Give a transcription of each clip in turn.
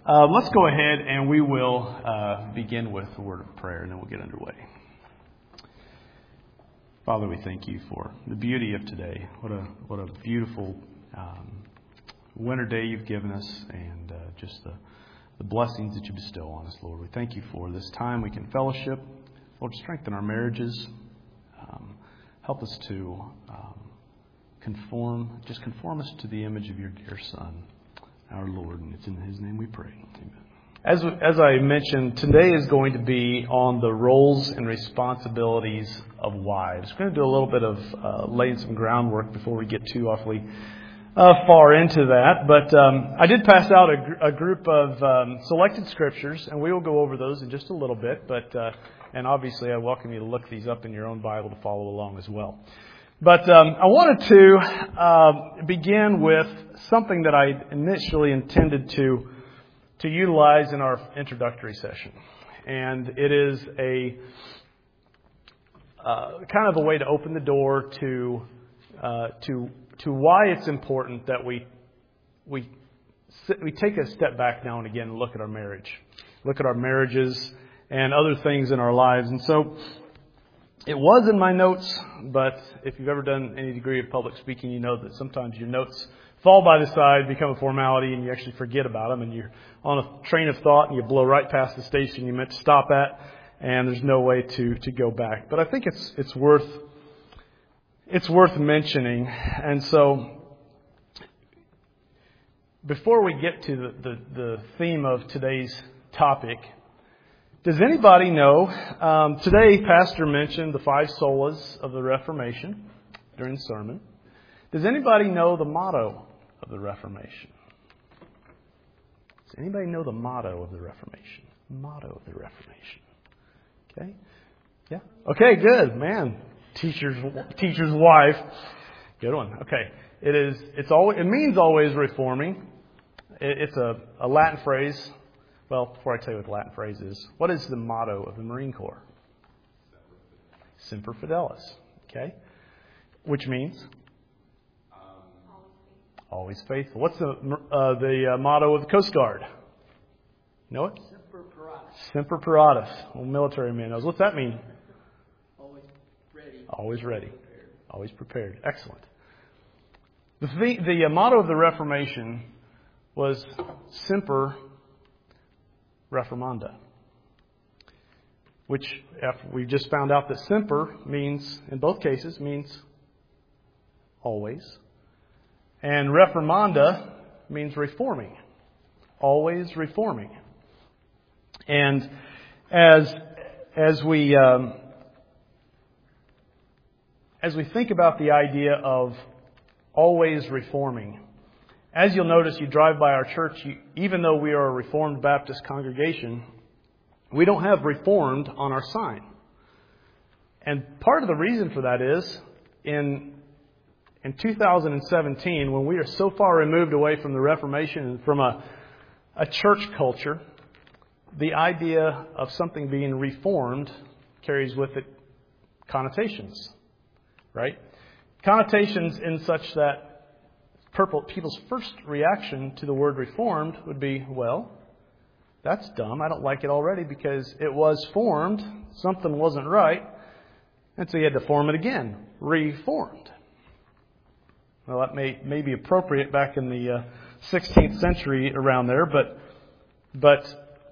Let's go ahead and we will begin with a word of prayer, and then we'll get underway. Father, we thank you for the beauty of today. What a beautiful winter day you've given us, and just the blessings that you bestow on us, Lord. We thank you for this time we can fellowship. Lord, strengthen our marriages. Help us to conform us to the image of your dear Son, our Lord, and it's in His name we pray. Amen. As I mentioned, today is going to be on the roles and responsibilities of wives. We're going to do a little bit of laying some groundwork before we get too awfully far into that. But I did pass out a group of selected scriptures, and we will go over those in just a little bit. And obviously, I welcome you to look these up in your own Bible to follow along as well. But I wanted to begin with something that I initially intended to utilize in our introductory session, and it is a kind of a way to open the door to why it's important that we take a step back now and again and look at our marriages and other things in our lives. And so it was in my notes, but if you've ever done any degree of public speaking, you know that sometimes your notes fall by the side, become a formality, and you actually forget about them, and you're on a train of thought, and you blow right past the station you meant to stop at, and there's no way to go back. But I think it's worth mentioning. And so before we get to the theme of today's topic, does anybody know, today Pastor mentioned the 5 solas of the Reformation during the sermon. Does anybody know the motto of the Reformation? Does anybody know the motto of the Reformation? Motto of the Reformation. Okay? Yeah? Okay, good. Man, teacher's wife. Good one. Okay. It means always reforming. It's a Latin phrase. Well, before I tell you what the Latin phrase is, what is the motto of the Marine Corps? Semper Fidelis. Okay? Which means? Always faithful. What's the motto of the Coast Guard? Know it? Semper Paratus. Semper Paratus. Well, military man knows. What's that mean? Always ready. Always ready. Always prepared. Excellent. The motto of the Reformation was Semper Reformanda, which after we just found out that semper means, in both cases, means always. And reformanda means reforming. Always reforming. And as we think about the idea of always reforming, as you'll notice, you drive by our church, even though we are a Reformed Baptist congregation, we don't have Reformed on our sign. And part of the reason for that is, in 2017, when we are so far removed away from the Reformation and from a church culture, the idea of something being reformed carries with it connotations, right? Connotations in such that people's first reaction to the word reformed would be, well, that's dumb. I don't like it already because it was formed. Something wasn't right. And so you had to form it again. Reformed. Well, that may be appropriate back in the 16th century around there, but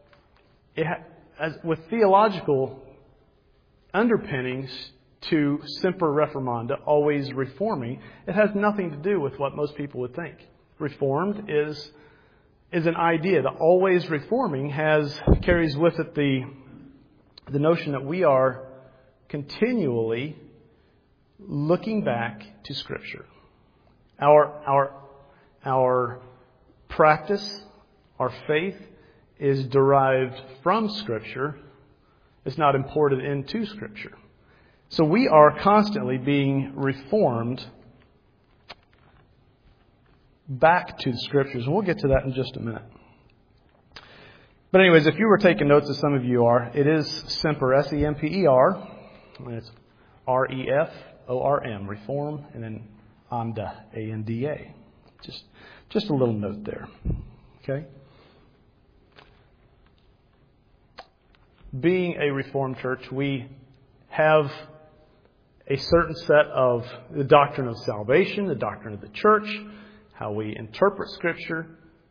with theological underpinnings to Semper Reformanda, always reforming, it has nothing to do with what most people would think. Reformed is an idea. The always reforming carries with it the notion that we are continually looking back to Scripture. Our practice, our faith is derived from Scripture. It's not imported into Scripture. So we are constantly being reformed back to the Scriptures. And we'll get to that in just a minute. But anyways, if you were taking notes, as some of you are, it is Semper, S-E-M-P-E-R. And it's R-E-F-O-R-M, reform, and then Anda, A-N-D-A. Just a little note there. Okay? being a Reformed church, we have a certain set of the doctrine of salvation, the doctrine of the church, how we interpret Scripture,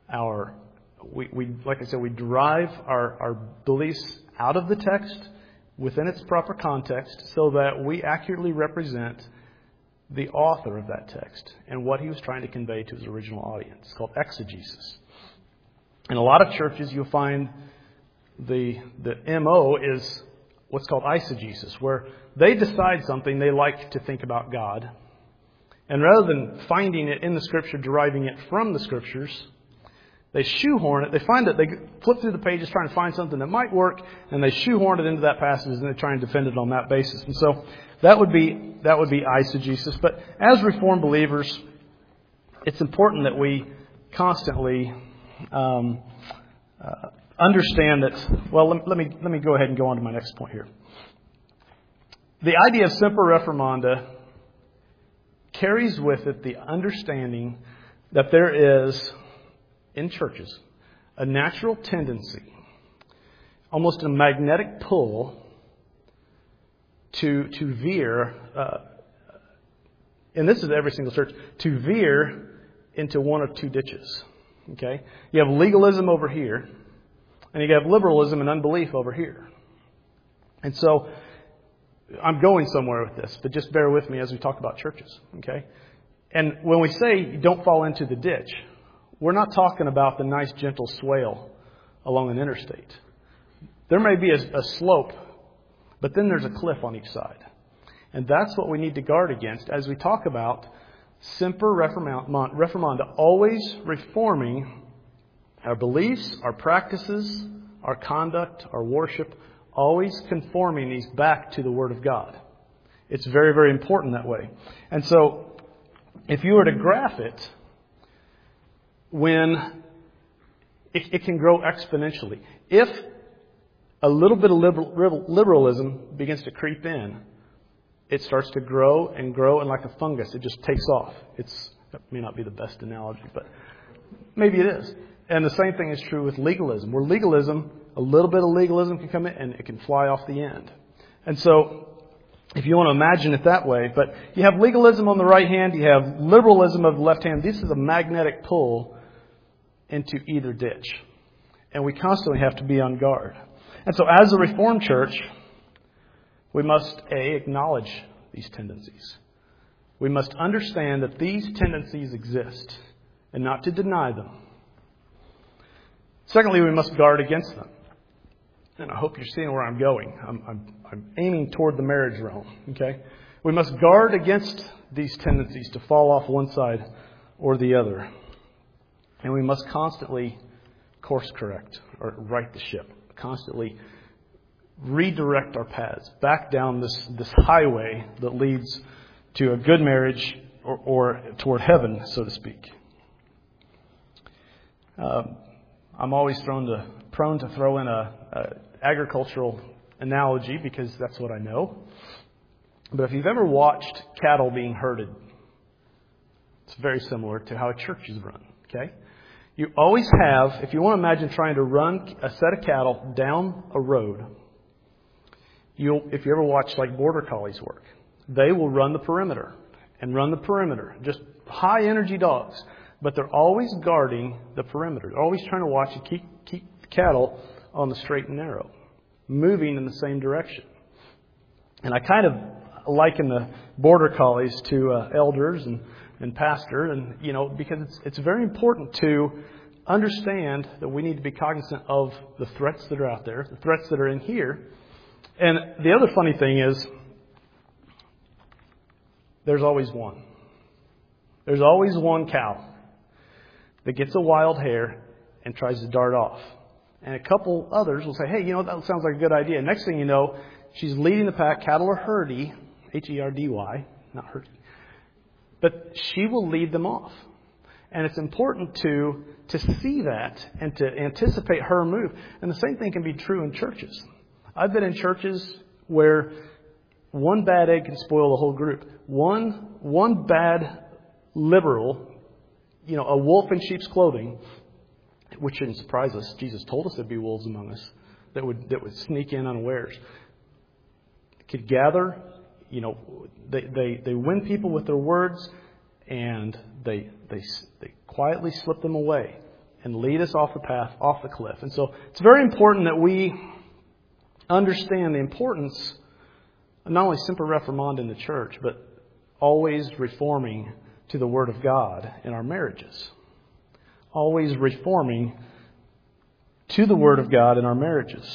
like I said, we derive our beliefs out of the text within its proper context so that we accurately represent the author of that text and what he was trying to convey to his original audience. It's called exegesis. In a lot of churches, you'll find the MO is what's called eisegesis, where they decide something they like to think about God, and rather than finding it in the Scripture, deriving it from the Scriptures, they shoehorn it. They find that they flip through the pages trying to find something that might work, and they shoehorn it into that passage, and they try and defend it on that basis. And so that would be eisegesis. But as Reformed believers, it's important that we constantly understand that. Well, let me go ahead and go on to my next point here. The idea of semper reformanda carries with it the understanding that there is, in churches, a natural tendency, almost a magnetic pull, to veer, and this is every single church, to veer into one of two ditches. Okay? You have legalism over here, and you have liberalism and unbelief over here. And so, I'm going somewhere with this, but just bear with me as we talk about churches. Okay? And when we say don't fall into the ditch, we're not talking about the nice gentle swale along an interstate. There may be a slope, but then there's a cliff on each side. And that's what we need to guard against as we talk about semper reformanda, always reforming our beliefs, our practices, our conduct, our worship, always conforming these back to the Word of God. It's very, very important that way. And so, if you were to graph it, when it can grow exponentially. If a little bit of liberalism begins to creep in, it starts to grow, and like a fungus, it just takes off. That may not be the best analogy, but maybe it is. And the same thing is true with legalism. Where legalism, a little bit of legalism can come in and it can fly off the end. And so, if you want to imagine it that way, but you have legalism on the right hand, you have liberalism on the left hand. This is a magnetic pull into either ditch. And we constantly have to be on guard. And so as a Reformed church, we must, acknowledge these tendencies. We must understand that these tendencies exist and not to deny them. Secondly, we must guard against them. And I hope you're seeing where I'm going. I'm aiming toward the marriage realm. Okay? We must guard against these tendencies to fall off one side or the other. And we must constantly course correct or right the ship. Constantly redirect our paths back down this highway that leads to a good marriage or toward heaven, so to speak. I'm always prone to throw in a agricultural analogy because that's what I know. But if you've ever watched cattle being herded, it's very similar to how a church is run. Okay? You always have, if you want to imagine trying to run a set of cattle down a road, if you ever watch like border collies work, they will run the perimeter and run the perimeter. Just high energy dogs. But they're always guarding the perimeter. They're always trying to watch and keep the cattle on the straight and narrow, moving in the same direction. And I kind of liken the border collies to elders and pastor, and because it's very important to understand that we need to be cognizant of the threats that are out there, the threats that are in here. And the other funny thing is, there's always one. There's always one cow that gets a wild hair and tries to dart off. And a couple others will say, hey, that sounds like a good idea. Next thing you know, she's leading the pack. Cattle are herdy, H-E-R-D-Y, not herdy. But she will lead them off. And it's important to see that and to anticipate her move. And the same thing can be true in churches. I've been in churches where one bad egg can spoil the whole group. One bad liberal, a wolf in sheep's clothing, which shouldn't surprise us. Jesus told us there'd be wolves among us. that would sneak in unawares. Could gather, they win people with their words, and they quietly slip them away and lead us off the path, off the cliff. And so it's very important that we understand the importance of not only Semper Reformanda in the church, but always reforming to the Word of God in our marriages. Always reforming to the Word of God in our marriages.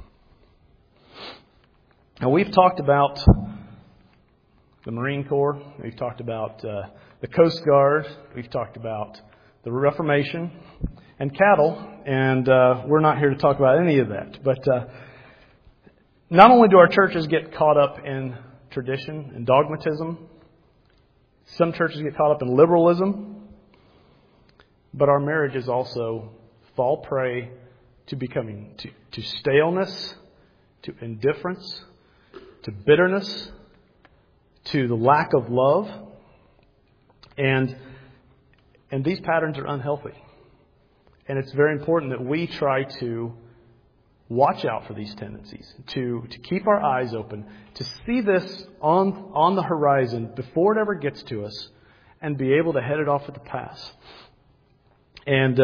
Now, we've talked about the Marine Corps. We've talked about the Coast Guard. We've talked about the Reformation and cattle. And we're not here to talk about any of that. But not only do our churches get caught up in tradition and dogmatism, some churches get caught up in liberalism, but our marriages also fall prey to becoming to staleness, to indifference, to bitterness, to the lack of love. And these patterns are unhealthy. And it's very important that we try to watch out for these tendencies, to keep our eyes open, to see this on the horizon before it ever gets to us, and be able to head it off at the pass. And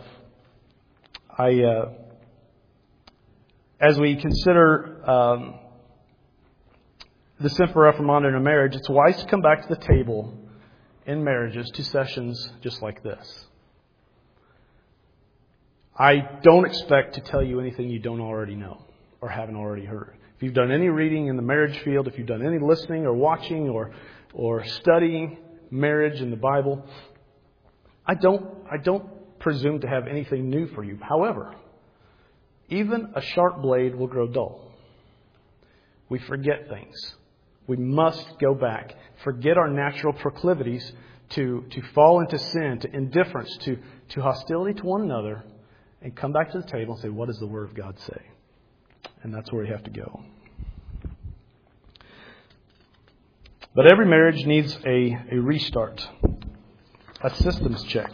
as we consider the Semper Reformanda in a marriage, it's wise to come back to the table in marriages to sessions just like this. I don't expect to tell you anything you don't already know or haven't already heard. If you've done any reading in the marriage field, if you've done any listening or watching or studying marriage in the Bible, I don't presume to have anything new for you. However, even a sharp blade will grow dull. We forget things. We must go back, forget our natural proclivities to fall into sin, to indifference, to hostility to one another, and come back to the table and say, what does the Word of God say? And that's where we have to go. But every marriage needs a restart, a systems check.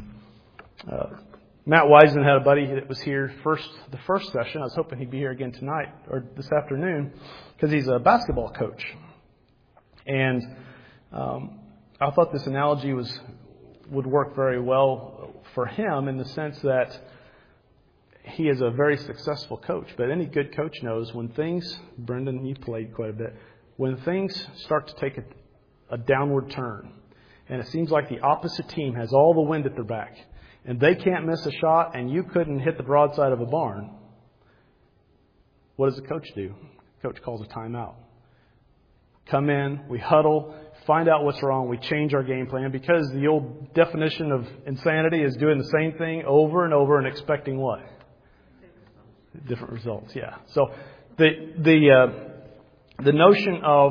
Matt Wiseman had a buddy that was here the first session. I was hoping he'd be here again tonight or this afternoon because he's a basketball coach. And I thought this analogy would work very well for him in the sense that he is a very successful coach. But any good coach knows when things, Brendan, you played quite a bit, when things start to take a downward turn and it seems like the opposite team has all the wind at their back and they can't miss a shot and you couldn't hit the broadside of a barn, what does the coach do? The coach calls a timeout. Come in, we huddle, find out what's wrong, we change our game plan, because the old definition of insanity is doing the same thing over and over and expecting what? Different results, yeah. So the notion of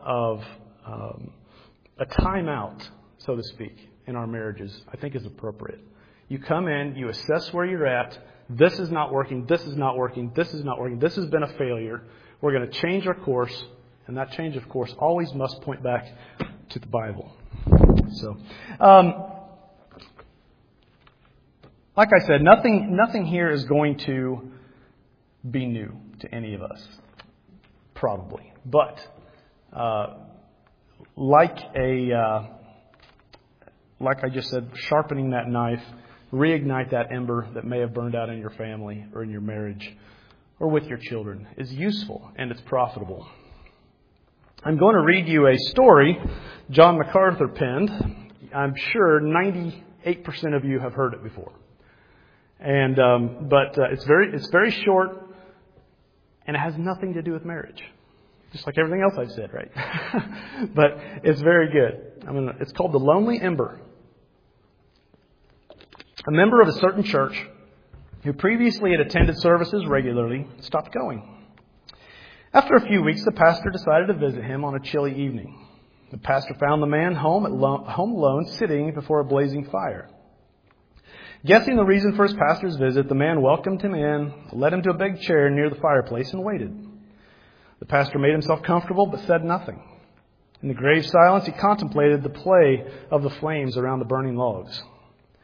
a timeout, so to speak, in our marriages, I think is appropriate. You come in, you assess where you're at. This is not working. This is not working. This is not working. This has been a failure. We're going to change our course, and that change of course always must point back to the Bible. So, like I said, nothing here is going to be new to any of us, probably. But like I just said, sharpening that knife, reignite that ember that may have burned out in your family or in your marriage or with your children is useful and it's profitable. I'm going to read you a story John MacArthur penned. I'm sure 98% of you have heard it before. And but it's very short, and it has nothing to do with marriage, just like everything else I've said, right? But it's very good. It's called The Lonely Ember. A member of a certain church who previously had attended services regularly stopped going. After a few weeks, the pastor decided to visit him on a chilly evening. The pastor found the man home alone, sitting before a blazing fire. Guessing the reason for his pastor's visit, the man welcomed him in, led him to a big chair near the fireplace, and waited. The pastor made himself comfortable, but said nothing. In the grave silence, he contemplated the play of the flames around the burning logs.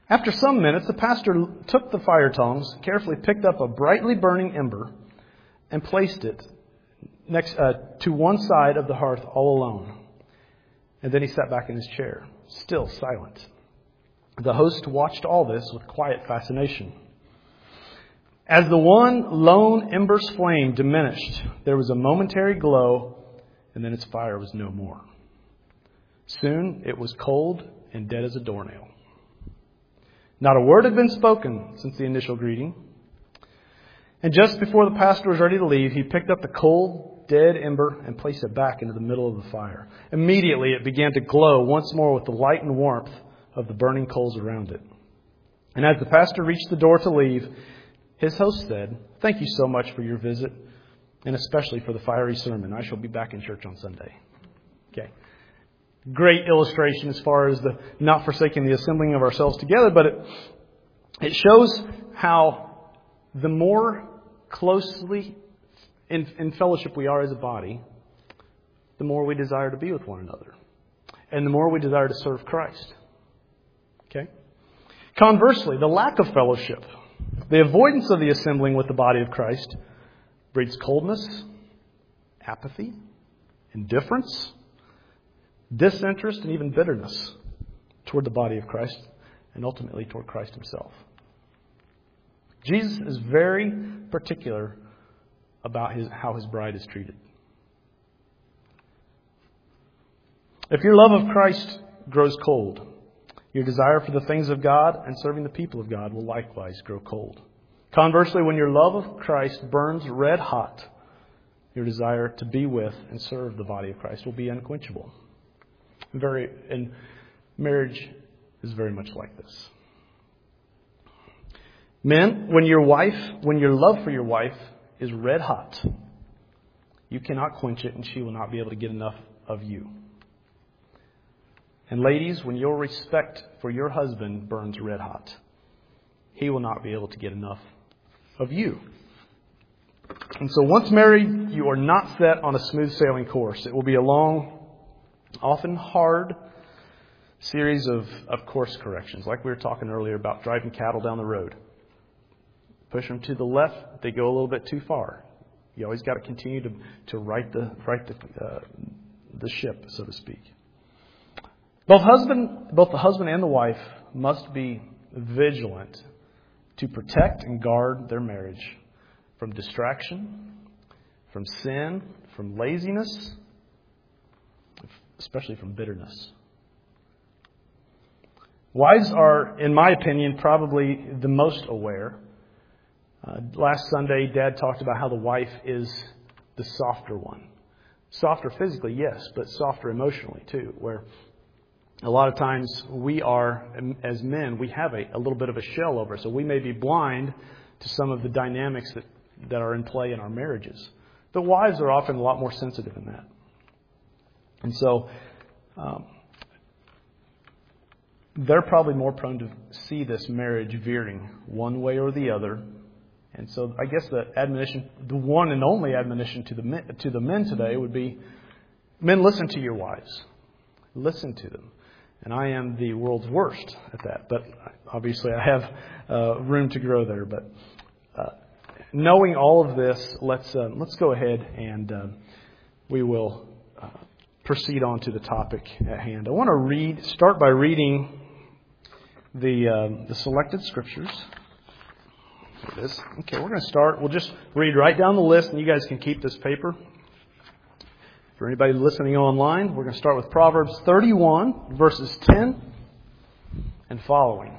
After some minutes, the pastor took the fire tongs, carefully picked up a brightly burning ember, and placed it next to one side of the hearth all alone. And then he sat back in his chair, still silent. The host watched all this with quiet fascination. As the one lone ember's flame diminished, there was a momentary glow, and then its fire was no more. Soon it was cold and dead as a doornail. Not a word had been spoken since the initial greeting. And just before the pastor was ready to leave, he picked up the cold, dead ember and placed it back into the middle of the fire. Immediately it began to glow once more with the light and warmth of the burning coals around it. And as the pastor reached the door to leave, his host said, "Thank you so much for your visit, and especially for the fiery sermon. I shall be back in church on Sunday." Okay. Great illustration as far as the not forsaking the assembling of ourselves together, but it shows how the more closely in fellowship we are as a body, the more we desire to be with one another, and the more we desire to serve Christ. Okay? Conversely, the lack of fellowship, the avoidance of the assembling with the body of Christ, breeds coldness, apathy, indifference, disinterest, and even bitterness toward the body of Christ, and ultimately toward Christ himself. Jesus is very particular about how his bride is treated. If your love of Christ grows cold, your desire for the things of God and serving the people of God will likewise grow cold. Conversely, when your love of Christ burns red hot, your desire to be with and serve the body of Christ will be unquenchable. And marriage is very much like this. Men, when your love for your wife is red hot, you cannot quench it, and she will not be able to get enough of you. And ladies, when your respect for your husband burns red hot, he will not be able to get enough of you. And so once married, you are not set on a smooth sailing course. It will be a long, often hard series of course corrections, like we were talking earlier about driving cattle down the road. Push them to the left, they go a little bit too far. You always got to continue to right the ship, so to speak. Both the husband and the wife must be vigilant to protect and guard their marriage from distraction, from sin, from laziness, especially from bitterness. Wives are, in my opinion, probably the most aware. Last Sunday, Dad talked about how the wife is the softer one. Softer physically, yes, but softer emotionally too, where a lot of times we are, as men, we have a little bit of a shell over us, so we may be blind to some of the dynamics that are in play in our marriages. But wives are often a lot more sensitive in that. And so they're probably more prone to see this marriage veering one way or the other. And so I guess the one and only admonition to the men today would be, men, listen to your wives. Listen to them. And I am the world's worst at that. But obviously I have room to grow there. But knowing all of this, let's go ahead and we will proceed on to the topic at hand. I want to start by reading the selected scriptures. Here it is. Okay, we're going to start. We'll just read right down the list, and you guys can keep this paper. For anybody listening online, we're going to start with Proverbs 31, verses 10 and following.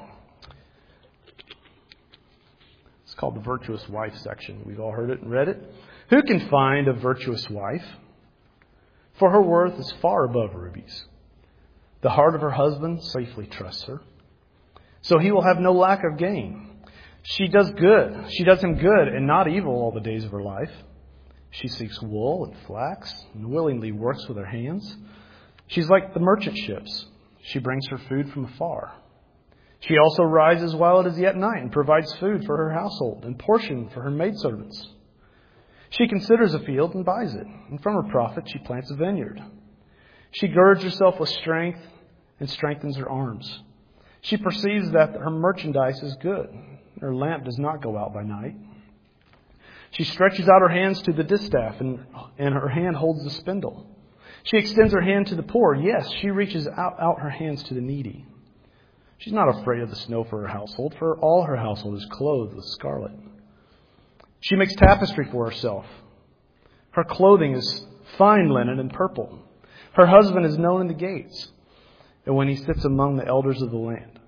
It's called the Virtuous Wife section. We've all heard it and read it. Who can find a virtuous wife? For her worth is far above rubies. The heart of her husband safely trusts her, so he will have no lack of gain. She does good. She does him good and not evil all the days of her life. She seeks wool and flax and willingly works with her hands. She's like the merchant ships. She brings her food from afar. She also rises while it is yet night and provides food for her household and portion for her maidservants. She considers a field and buys it, and from her profit she plants a vineyard. She girds herself with strength and strengthens her arms. She perceives that her merchandise is good. Her lamp does not go out by night. She stretches out her hands to the distaff, and her hand holds the spindle. She extends her hand to the poor. Yes, she reaches out her hands to the needy. She's not afraid of the snow for her household, for all her household is clothed with scarlet. She makes tapestry for herself. Her clothing is fine linen and purple. Her husband is known in the gates, and when he sits among the elders of the land.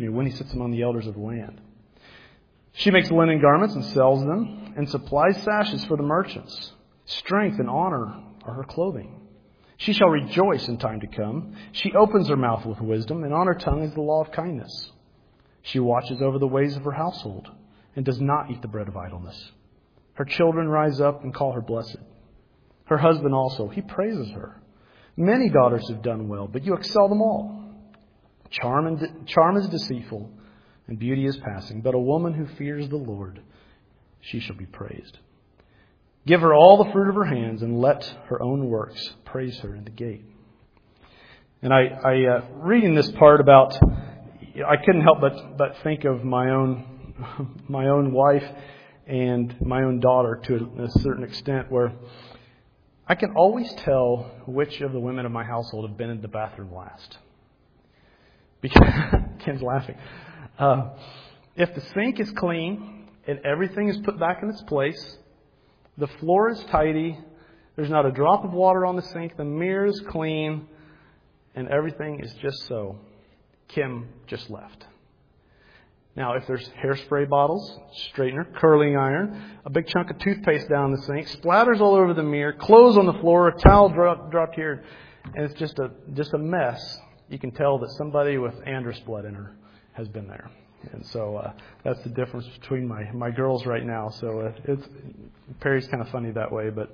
She makes linen garments and sells them, and supplies sashes for the merchants. Strength and honor are her clothing. She shall rejoice in time to come. She opens her mouth with wisdom, and on her tongue is the law of kindness. She watches over the ways of her household, and does not eat the bread of idleness. Her children rise up and call her blessed. Her husband also, he praises her. Many daughters have done well, but you excel them all. Charm is deceitful, and beauty is passing, but a woman who fears the Lord, she shall be praised. Give her all the fruit of her hands, and let her own works praise her in the gate. And I reading this part about, I couldn't help but think of my own wife and my own daughter to a certain extent, where I can always tell which of the women of my household have been in the bathroom last. Because Ken's laughing. If the sink is clean and everything is put back in its place, the floor is tidy, there's not a drop of water on the sink, the mirror is clean, and everything is just so, Kim just left. Now, if there's hairspray bottles, straightener, curling iron, a big chunk of toothpaste down the sink, splatters all over the mirror, clothes on the floor, a towel dropped here, and it's just a mess, you can tell that somebody with Andrus blood in her has been there. And so that's the difference between my girls right now. So Perry's kind of funny that way, but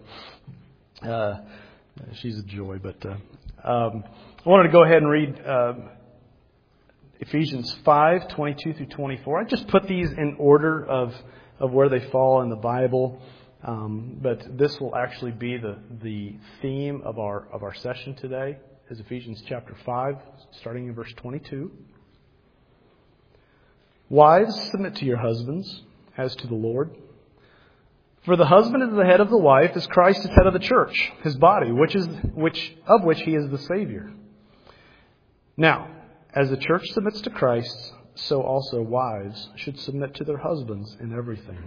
she's a joy. But I wanted to go ahead and read Ephesians 5:22 through 24. I just put these in order of where they fall in the Bible, but this will actually be the theme of our session today. Is Ephesians chapter 5, starting in verse 22. Wives, submit to your husbands as to the Lord. For the husband is the head of the wife, as Christ is head of the church, his body, of which he is the Savior. Now, as the church submits to Christ, so also wives should submit to their husbands in everything.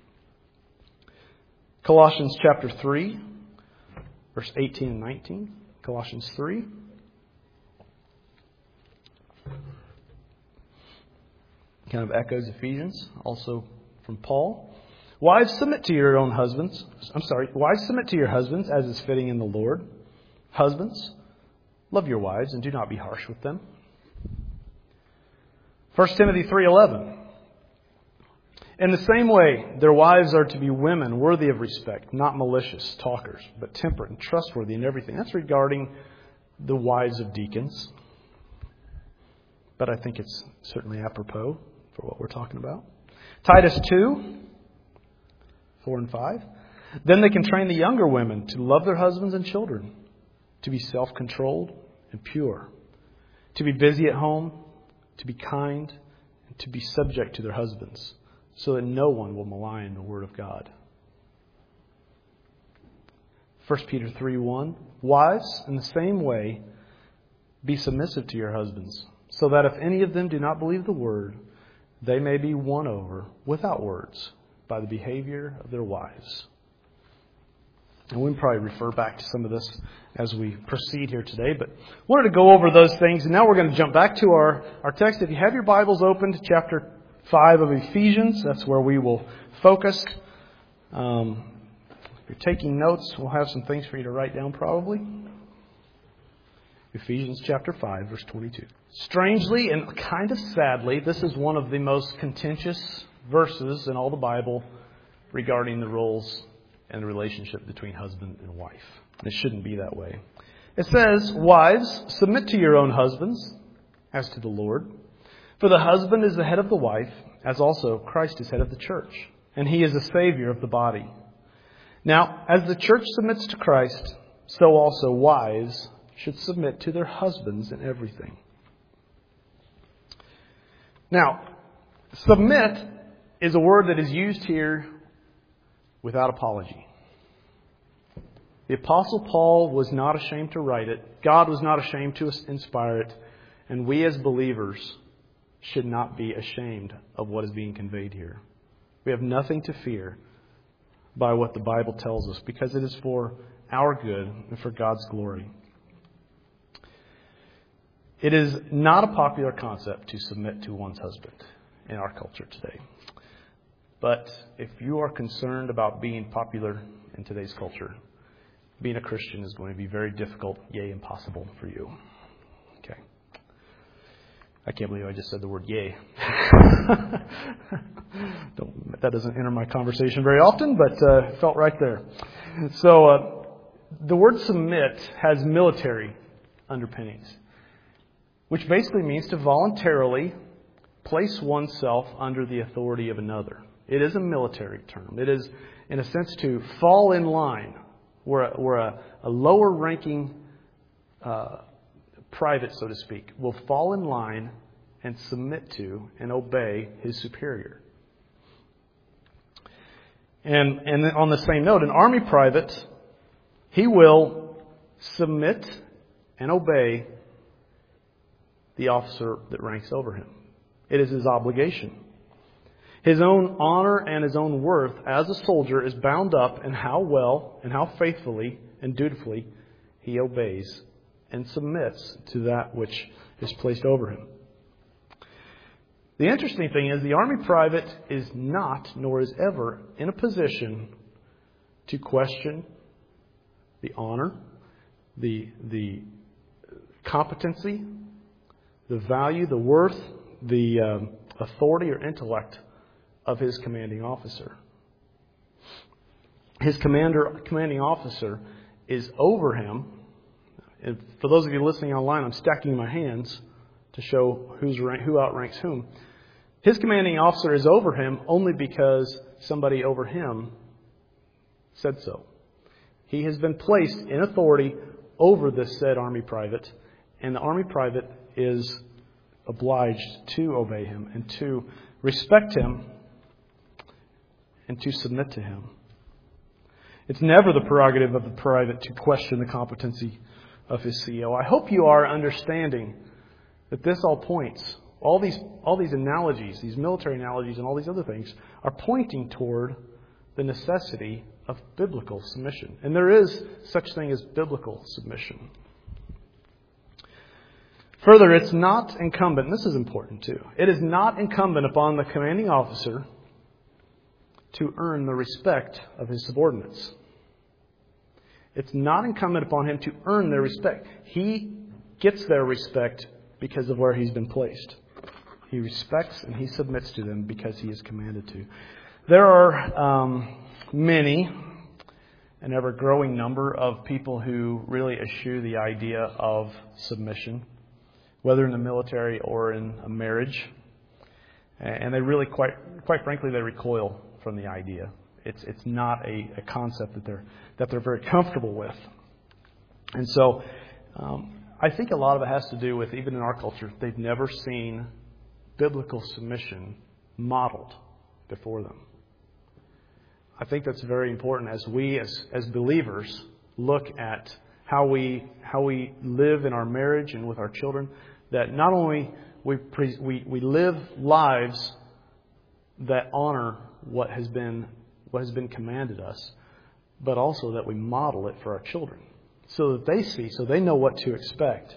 Colossians chapter 3, verse 18 and 19. Colossians 3. Kind of echoes Ephesians, also from Paul. Wives, submit to your husbands as is fitting in the Lord. Husbands, love your wives and do not be harsh with them. 1 Timothy 3:11. In the same way, their wives are to be women worthy of respect, not malicious talkers, but temperate and trustworthy in everything. That's regarding the wives of deacons. But I think it's certainly apropos for what we're talking about. Titus 2:4 and 5. Then they can train the younger women to love their husbands and children, to be self-controlled and pure, to be busy at home, to be kind, and to be subject to their husbands, so that no one will malign the word of God. 1 Peter 3:1. Wives, in the same way, be submissive to your husbands, so that if any of them do not believe the word, they may be won over without words by the behavior of their wives. And we'll probably refer back to some of this as we proceed here today, but wanted to go over those things. And now we're going to jump back to our text. If you have your Bibles open to chapter 5 of Ephesians, that's where we will focus. If you're taking notes, we'll have some things for you to write down probably. Ephesians chapter 5, verse 22. Strangely and kind of sadly, this is one of the most contentious verses in all the Bible regarding the roles and the relationship between husband and wife. It shouldn't be that way. It says, wives, submit to your own husbands as to the Lord. For the husband is the head of the wife, as also Christ is head of the church, and he is the Savior of the body. Now, as the church submits to Christ, so also wives should submit to their husbands in everything. Now, submit is a word that is used here without apology. The Apostle Paul was not ashamed to write it. God was not ashamed to inspire it. And we as believers should not be ashamed of what is being conveyed here. We have nothing to fear by what the Bible tells us, because it is for our good and for God's glory. It is not a popular concept to submit to one's husband in our culture today. But if you are concerned about being popular in today's culture, being a Christian is going to be very difficult, yea, impossible for you. Okay. I can't believe I just said the word yea. That doesn't enter my conversation very often, but it felt right there. So the word submit has military underpinnings, which basically means to voluntarily place oneself under the authority of another. It is a military term. It is, in a sense, to fall in line, where a lower-ranking private, so to speak, will fall in line and submit to and obey his superior. And on the same note, an army private, he will submit and obey the officer that ranks over him. It is his obligation. His own honor and his own worth as a soldier is bound up in how well and how faithfully and dutifully he obeys and submits to that which is placed over him. The interesting thing is the army private is not, nor is ever, in a position to question the honor, the competency, the value, the worth, the authority or intellect of his commanding officer. His commanding officer is over him. And for those of you listening online, I'm stacking my hands to show who outranks whom. His commanding officer is over him only because somebody over him said so. He has been placed in authority over this said army private, and the army private is obliged to obey him and to respect him and to submit to him. It's never the prerogative of the private to question the competency of his CEO. I hope you are understanding that this all points, all these analogies, these military analogies and all these other things are pointing toward the necessity of biblical submission. And there is such thing as biblical submission. Further, it's not incumbent, and this is important too, it is not incumbent upon the commanding officer to earn the respect of his subordinates. It's not incumbent upon him to earn their respect. He gets their respect because of where he's been placed. He respects and he submits to them because he is commanded to. There are many, an ever-growing number of people who really eschew the idea of submission, whether in the military or in a marriage. And they really, quite frankly, they recoil from the idea. It's not a concept that they're very comfortable with. And so I think a lot of it has to do with, even in our culture, they've never seen biblical submission modeled before them. I think that's very important as we, as believers, look at how we live in our marriage and with our children, that not only we live lives that honor what has been commanded us, but also that we model it for our children, so that they see, so they know what to expect.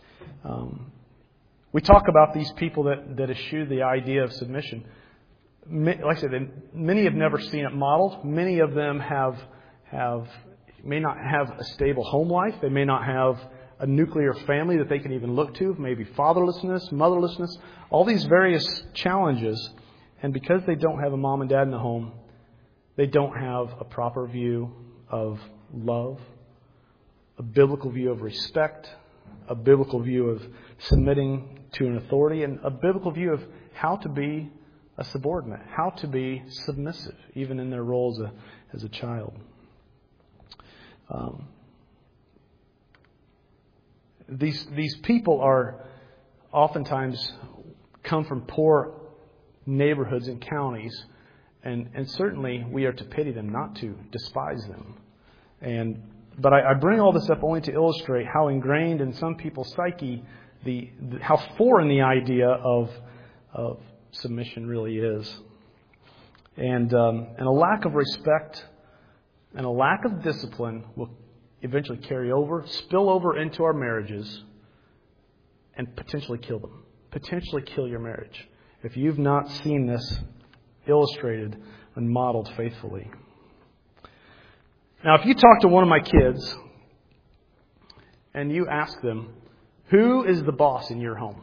We talk about these people that eschew the idea of submission. Like I said, many have never seen it modeled. Many of them may not have a stable home life. They may not have a nuclear family that they can even look to. Maybe fatherlessness, motherlessness, all these various challenges. And because they don't have a mom and dad in the home, they don't have a proper view of love, a biblical view of respect, a biblical view of submitting to an authority, and a biblical view of how to be a subordinate, how to be submissive, even in their role as a child. These people are oftentimes come from poor neighborhoods and counties. And certainly we are to pity them, not to despise them. But I bring all this up only to illustrate how ingrained in some people's psyche, how foreign the idea of submission really is. And a lack of respect and a lack of discipline will eventually spill over into our marriages and potentially kill them. Potentially kill your marriage if you've not seen this illustrated and modeled faithfully. Now, if you talk to one of my kids and you ask them, who is the boss in your home?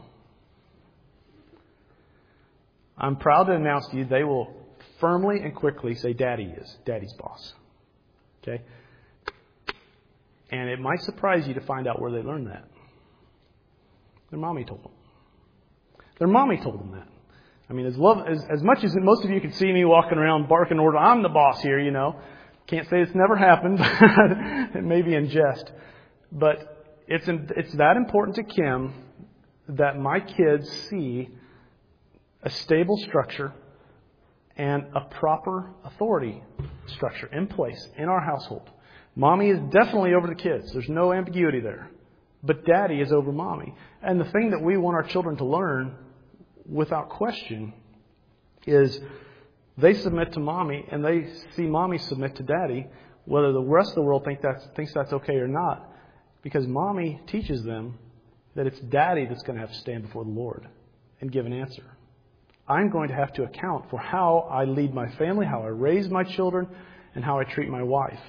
I'm proud to announce to you they will firmly and quickly say Daddy is. Daddy's boss. Okay? And it might surprise you to find out where they learned that. Their mommy told them. Their mommy told them that. I mean, as much as most of you can see me walking around barking orders, I'm the boss here, you know. Can't say it's never happened. It may be in jest. But it's that important to Kim that my kids see a stable structure and a proper authority structure in place in our household. Mommy is definitely over the kids. There's no ambiguity there. But Daddy is over Mommy. And the thing that we want our children to learn, without question, is they submit to Mommy and they see Mommy submit to Daddy, whether the rest of the world thinks that's okay or not, because Mommy teaches them that it's Daddy that's going to have to stand before the Lord and give an answer. I'm going to have to account for how I lead my family, how I raise my children, and how I treat my wife.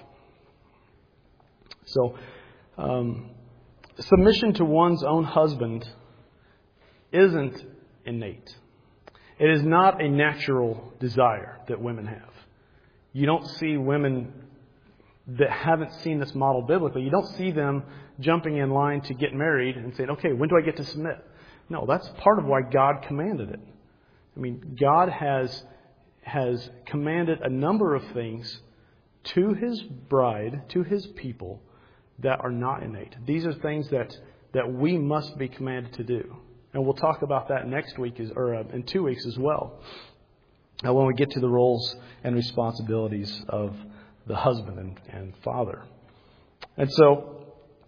So, submission to one's own husband isn't innate. It is not a natural desire that women have. You don't see women that haven't seen this model biblically. You don't see them jumping in line to get married and saying, okay, when do I get to submit? No, that's part of why God commanded it. I mean, God has commanded a number of things to His bride, to His people, that are not innate. These are things that we must be commanded to do. And we'll talk about that next week, or in 2 weeks as well, when we get to the roles and responsibilities of the husband and father. And so,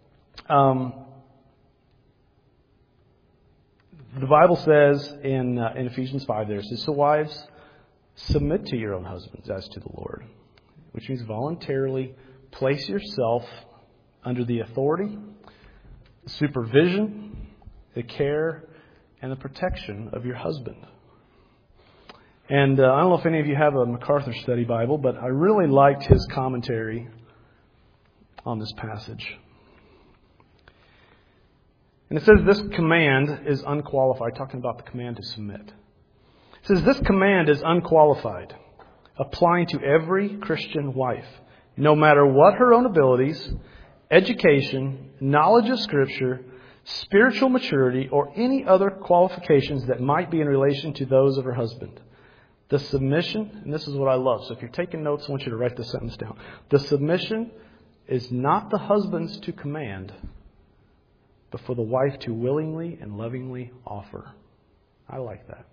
the Bible says in Ephesians 5 there, it says, so wives, submit to your own husbands as to the Lord, which means voluntarily place yourself under the authority, the supervision, the care, and the protection of your husband. And I don't know if any of you have a MacArthur Study Bible, but I really liked his commentary on this passage. And it says this command is unqualified, talking about the command to submit. It says this command is unqualified, applying to every Christian wife, no matter what her own abilities, education, knowledge of Scripture, spiritual maturity, or any other qualifications that might be in relation to those of her husband. The submission, and this is what I love, so if you're taking notes, I want you to write this sentence down. The submission is not the husband's to command, but for the wife to willingly and lovingly offer. I like that.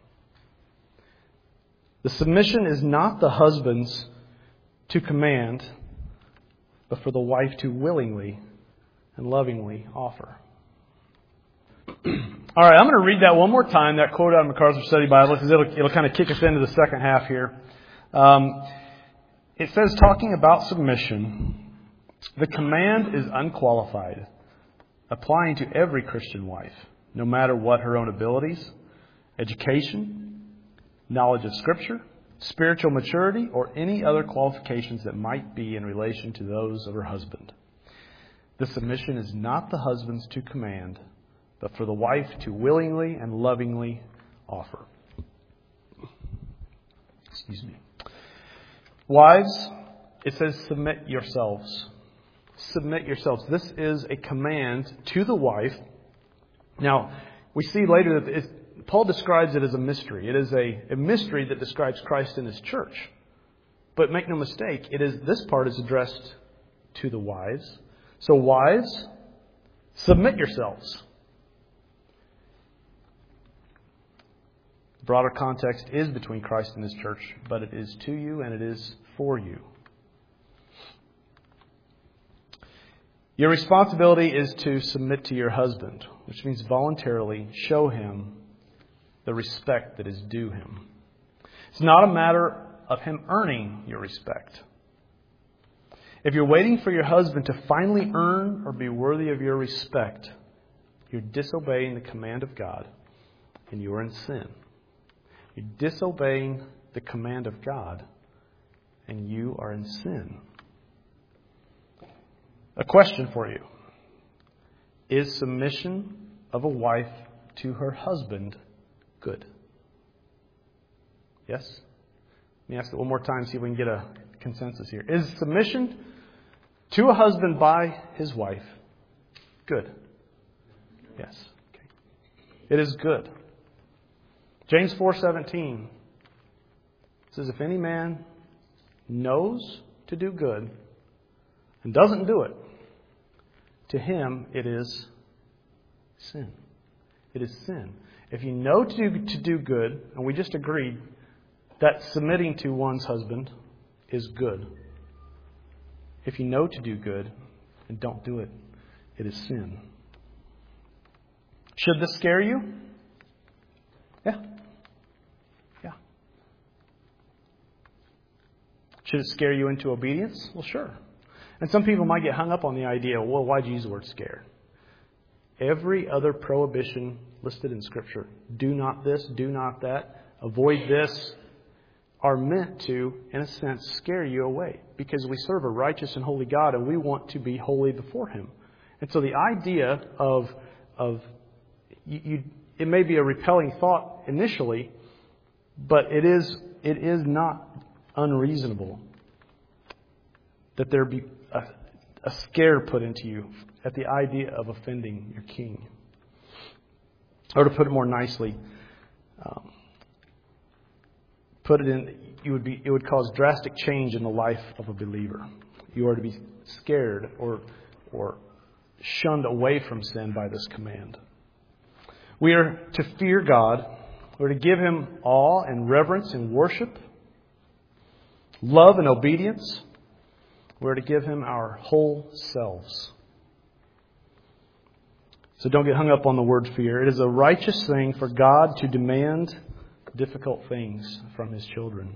The submission is not the husband's to command, but for the wife to willingly and lovingly offer. All right, I'm going to read that one more time, that quote out of MacArthur Study Bible, because it'll kind of kick us into the second half here. It says, talking about submission, the command is unqualified, applying to every Christian wife, no matter what her own abilities, education, knowledge of Scripture, spiritual maturity, or any other qualifications that might be in relation to those of her husband. The submission is not the husband's to command, but for the wife to willingly and lovingly offer. Excuse me. Wives, it says submit yourselves. Submit yourselves. This is a command to the wife. Now, we see later that Paul describes it as a mystery. It is a mystery that describes Christ and His church. But make no mistake, this part is addressed to the wives. So wives, submit yourselves. broader context is between Christ and His church, but it is to you and it is for you. Your responsibility is to submit to your husband, which means voluntarily show him the respect that is due him. It's not a matter of him earning your respect. If you're waiting for your husband to finally earn or be worthy of your respect, you're disobeying the command of God and you're in sin. You're disobeying the command of God and you are in sin. A question for you. Is submission of a wife to her husband good? Yes? Let me ask it one more time, see if we can get a consensus here. Is submission to a husband by his wife good? Yes. Okay. It is good. James 4:17 says, if any man knows to do good and doesn't do it, to him it is sin. It is sin. If you know to do good, and we just agreed that submitting to one's husband is good. If you know to do good and don't do it, it is sin. Should this scare you? Yeah. Yeah. Should it scare you into obedience? Well, sure. And some people might get hung up on the idea, well, why'd you use the word scared? Every other prohibition listed in Scripture, do not this, do not that, avoid this, are meant to, in a sense, scare you away. Because we serve a righteous and holy God and we want to be holy before Him. And so the idea of it may be a repelling thought initially, but it is not unreasonable that there be a scare put into you at the idea of offending your king. Or to put it more nicely, it would cause drastic change in the life of a believer. You are to be scared or shunned away from sin by this command. We are to fear God. We're to give Him awe and reverence and worship, love and obedience. We're to give Him our whole selves. So don't get hung up on the word fear. It is a righteous thing for God to demand difficult things from His children.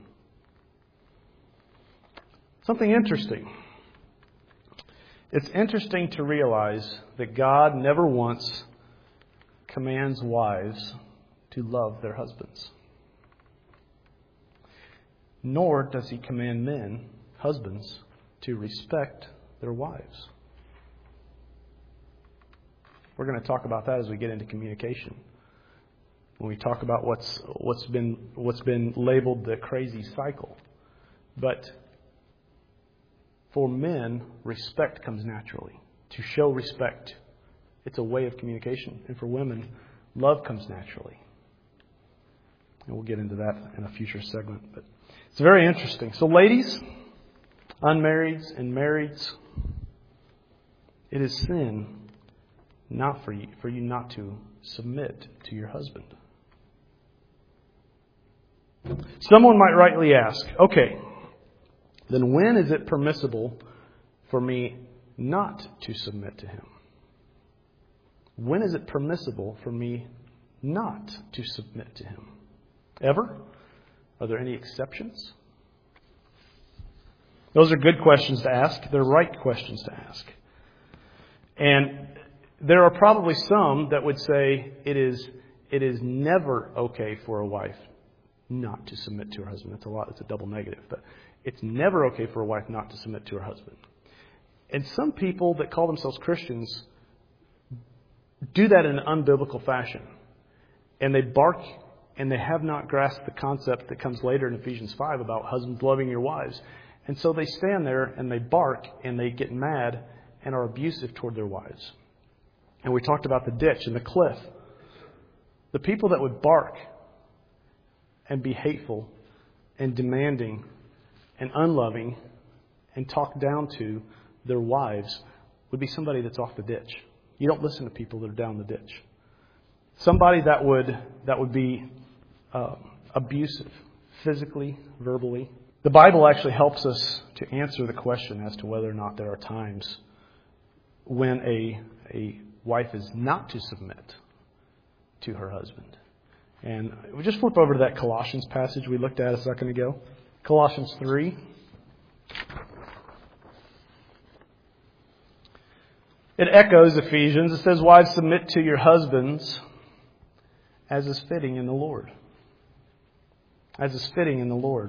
Something interesting. It's interesting to realize that God never once commands wives to love their husbands. Nor does He command husbands, to respect their wives. We're going to talk about that as we get into communication. When we talk about what's been labeled the crazy cycle. But for men, respect comes naturally. To show respect, it's a way of communication. And for women, love comes naturally. And we'll get into that in a future segment. But it's very interesting. So ladies, unmarrieds and marrieds, it is sin not for you not to submit to your husband. Someone might rightly ask, okay, then when is it permissible for me not to submit to him? When is it permissible for me not to submit to him? Ever? Are there any exceptions? Those are good questions to ask. They're right questions to ask. And there are probably some that would say it is never okay for a wife not to submit to her husband. It's a double negative, but it's never okay for a wife not to submit to her husband. And some people that call themselves Christians do that in an unbiblical fashion. And they bark and they have not grasped the concept that comes later in Ephesians 5 about husbands loving your wives. And so they stand there and they bark and they get mad and are abusive toward their wives. And we talked about the ditch and the cliff. The people that would bark and be hateful and demanding and unloving and talk down to their wives would be somebody that's off the ditch. You don't listen to people that are down the ditch. Somebody that would be abusive, physically, verbally. The Bible actually helps us to answer the question as to whether or not there are times when a wife is not to submit to her husband. And we just flip over to that Colossians passage we looked at a second ago. Colossians 3. It echoes Ephesians. It says, "Wives, submit to your husbands as is fitting in the Lord." As is fitting in the Lord.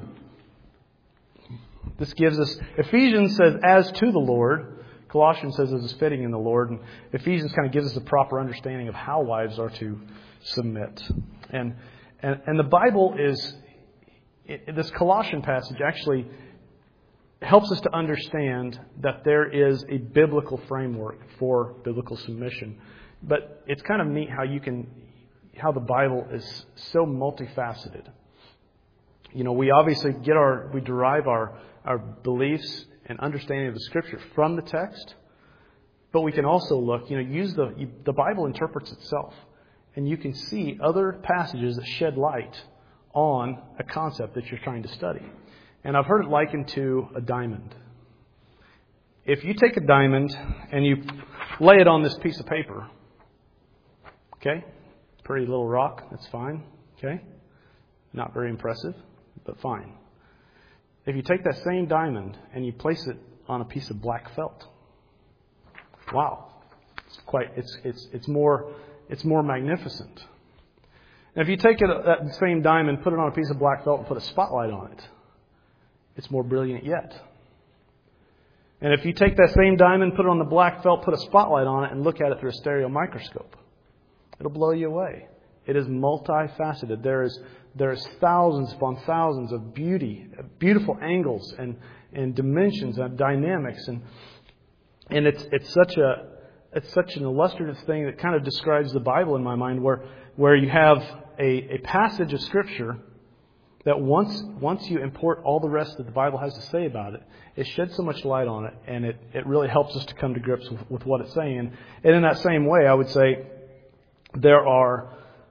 This gives us, Ephesians says, as to the Lord. Colossians says, as is fitting in the Lord. And Ephesians kind of gives us a proper understanding of how wives are to submit. And the Bible is, this Colossian passage actually helps us to understand that there is a biblical framework for biblical submission. But it's kind of neat how the Bible is so multifaceted. You know, we obviously we derive our beliefs and understanding of the Scripture from the text, but we can also look, use the Bible interprets itself, and you can see other passages that shed light on a concept that you're trying to study. And I've heard it likened to a diamond. If you take a diamond and you lay it on this piece of paper, okay, pretty little rock, that's fine, okay, not very impressive, but fine. If you take that same diamond and you place it on a piece of black felt, wow, it's more magnificent. And if you take that same diamond, put it on a piece of black felt, and put a spotlight on it, it's more brilliant yet. And if you take that same diamond, put it on the black felt, put a spotlight on it, and look at it through a stereo microscope, it'll blow you away. It is multifaceted. There is thousands upon thousands of beautiful angles and dimensions and dynamics, and it's such an illustrative thing that kind of describes the Bible in my mind, where you have a passage of Scripture that once you import all the rest that the Bible has to say about it, it sheds so much light on it, and it really helps us to come to grips with what it's saying. And in that same way, I would say there are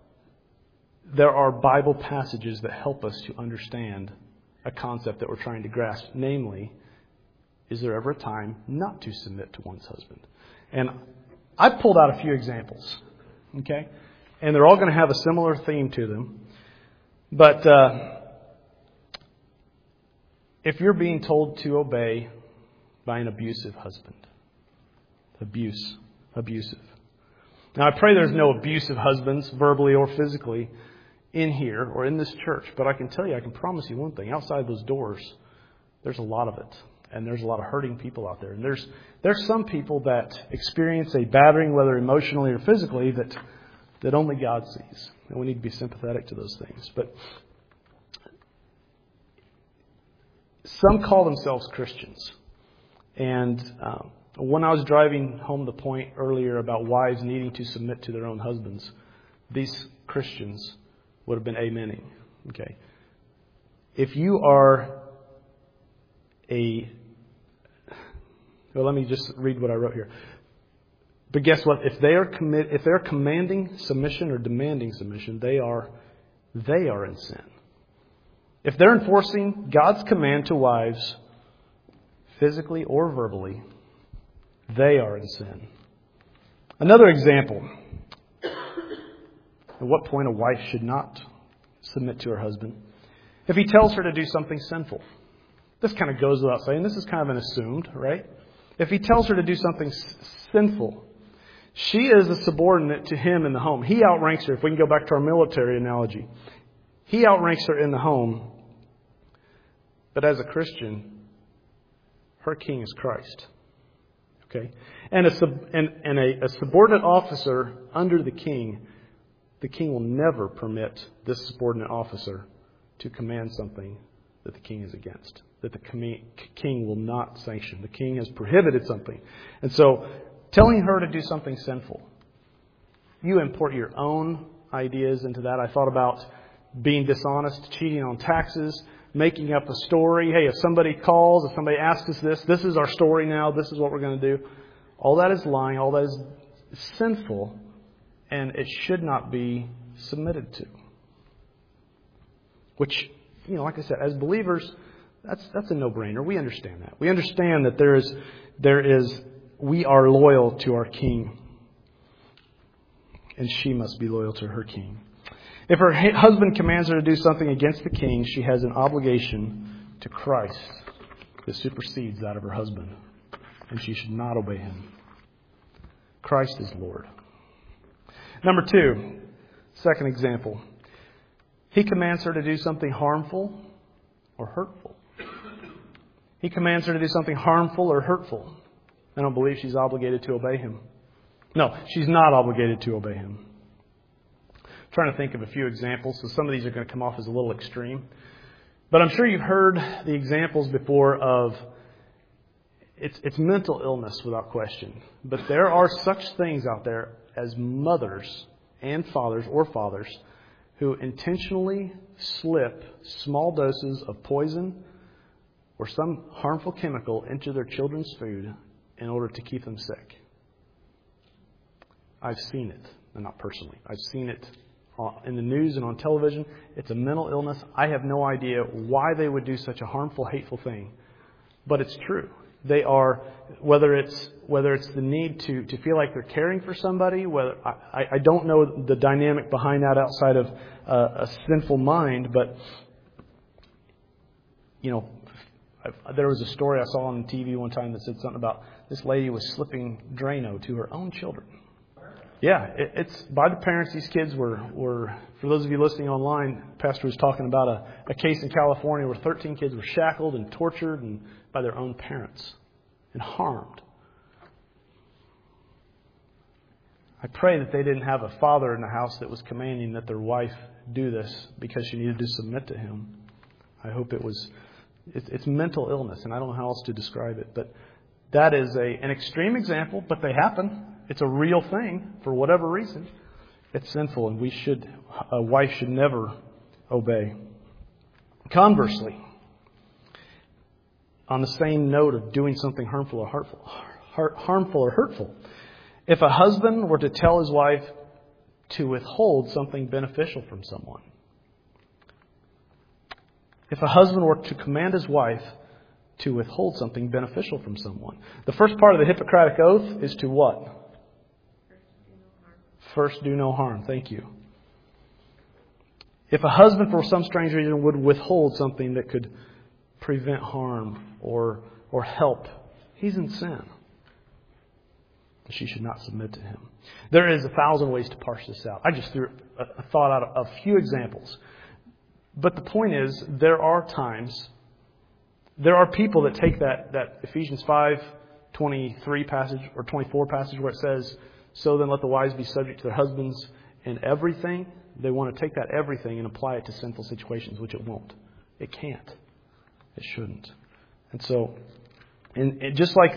Bible passages that help us to understand a concept that we're trying to grasp. Namely, is there ever a time not to submit to one's husband? And I've pulled out a few examples, okay? And they're all going to have a similar theme to them. But if you're being told to obey by an abusive husband, abusive. Now, I pray there's no abusive husbands, verbally or physically, in here or in this church. But I can tell you, I can promise you one thing. Outside those doors, there's a lot of it. And there's a lot of hurting people out there. And there's some people that experience a battering, whether emotionally or physically, that only God sees. And we need to be sympathetic to those things. But some call themselves Christians. And when I was driving home the point earlier about wives needing to submit to their own husbands, these Christians would have been amening. Okay. If you are let me just read what I wrote here. But guess what? If they're commanding submission or demanding submission, they are in sin. If they're enforcing God's command to wives, physically or verbally, they are in sin. Another example. At what point a wife should not submit to her husband? If he tells her to do something sinful. This kind of goes without saying. This is kind of an assumed, right? If he tells her to do something sinful, she is a subordinate to him in the home. He outranks her. If we can go back to our military analogy, he outranks her in the home. But as a Christian, her king is Christ. Okay, and a subordinate officer under the king will never permit this subordinate officer to command something that the king is against, that the king will not sanction. The king has prohibited something. And so, telling her to do something sinful, you import your own ideas into that. I thought about being dishonest, cheating on taxes, making up a story. Hey, if somebody calls, if somebody asks us this is our story now, this is what we're going to do. All that is lying, all that is sinful, and it should not be submitted to. Which, like I said, as believers, that's a no-brainer. We understand that. We understand that we are loyal to our King, and she must be loyal to her King. If her husband commands her to do something against the King, she has an obligation to Christ that supersedes that of her husband, and she should not obey him. Christ is Lord. Number 2, second example. He commands her to do something harmful or hurtful. He commands her to do something harmful or hurtful. I don't believe she's obligated to obey him. No, she's not obligated to obey him. I'm trying to think of a few examples, so some of these are going to come off as a little extreme. But I'm sure you've heard the examples before of it's mental illness without question. But there are such things out there as mothers and fathers who intentionally slip small doses of poison or some harmful chemical into their children's food in order to keep them sick. I've seen it, and not personally. I've seen it in the news and on television. It's a mental illness. I have no idea why they would do such a harmful, hateful thing, but it's true. They are, whether it's the need to feel like they're caring for somebody, I don't know the dynamic behind that outside of a sinful mind, but there was a story I saw on TV one time that said something about this lady was slipping Drano to her own children. Yeah, it's by the parents. These kids were, for those of you listening online, Pastor was talking about a case in California where 13 kids were shackled and tortured and by their own parents and harmed. I pray that they didn't have a father in the house that was commanding that their wife do this because she needed to submit to him. I hope it's mental illness, and I don't know how else to describe it, but that is an extreme example, but they happen. It's a real thing for whatever reason. It's sinful, and a wife should never obey. Conversely, on the same note of doing something harmful or hurtful, if a husband were to tell his wife to withhold something beneficial from someone, if a husband were to command his wife to withhold something beneficial from someone, the first part of the Hippocratic Oath is to what? First, do no harm. Thank you. If a husband, for some strange reason, would withhold something that could prevent harm or help, he's in sin. She should not submit to him. There is 1,000 ways to parse this out. I just threw a thought out of a few examples. But the point is, there are people that take that Ephesians 5:23 passage or 24 passage where it says, "So then let the wives be subject to their husbands in everything." They want to take that everything and apply it to sinful situations, which it won't. It can't. It shouldn't. And so, and just like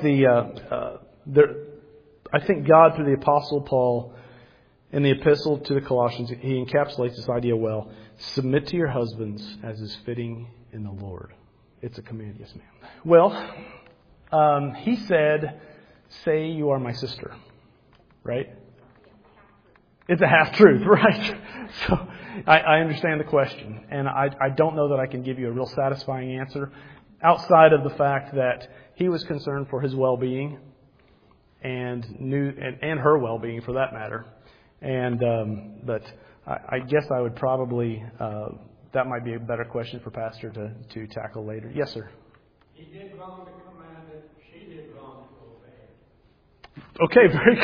I think God, through the Apostle Paul, in the epistle to the Colossians, he encapsulates this idea well. Submit to your husbands as is fitting in the Lord. It's a command, yes, ma'am. Well, he said, "Say you are my sister." Right? It's a half-truth, right? So I understand the question. And I don't know that I can give you a real satisfying answer outside of the fact that he was concerned for his well-being and her well-being for that matter. But I guess I would probably, that might be a better question for Pastor to tackle later. Yes, sir. He did wrong to command it. She did wrong to obey it. Okay, very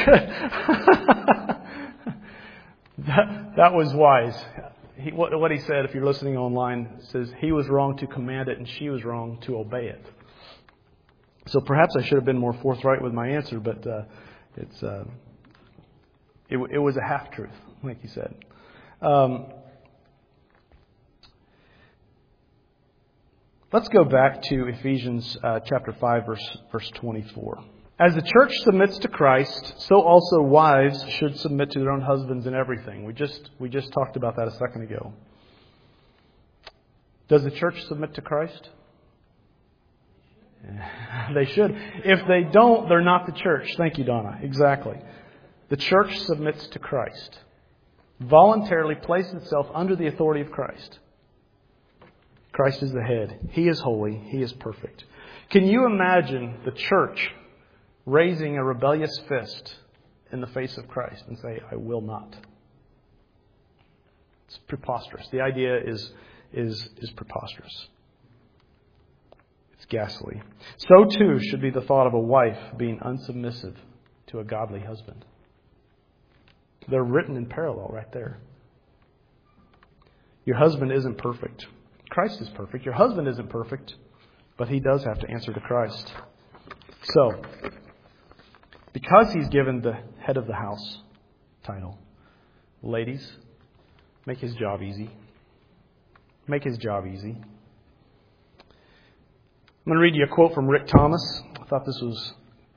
good. that was wise. What he said, if you're listening online, says he was wrong to command it and she was wrong to obey it. So perhaps I should have been more forthright with my answer, but it was a half-truth, like you said. Let's go back to Ephesians chapter 5, verse 24. As the church submits to Christ, so also wives should submit to their own husbands in everything. We just talked about that a second ago. Does the church submit to Christ? They should. If they don't, they're not the church. Thank you, Donna. Exactly. The church submits to Christ. Voluntarily places itself under the authority of Christ. Christ is the head. He is holy. He is perfect. Can you imagine the church raising a rebellious fist in the face of Christ and say, I will not? It's preposterous. The idea is preposterous. It's ghastly. So too should be the thought of a wife being unsubmissive to a godly husband. They're written in parallel right there. Your husband isn't perfect. Christ is perfect. Your husband isn't perfect, but he does have to answer to Christ. So, because he's given the head of the house title, ladies, make his job easy. Make his job easy. I'm going to read you a quote from Rick Thomas. I thought this was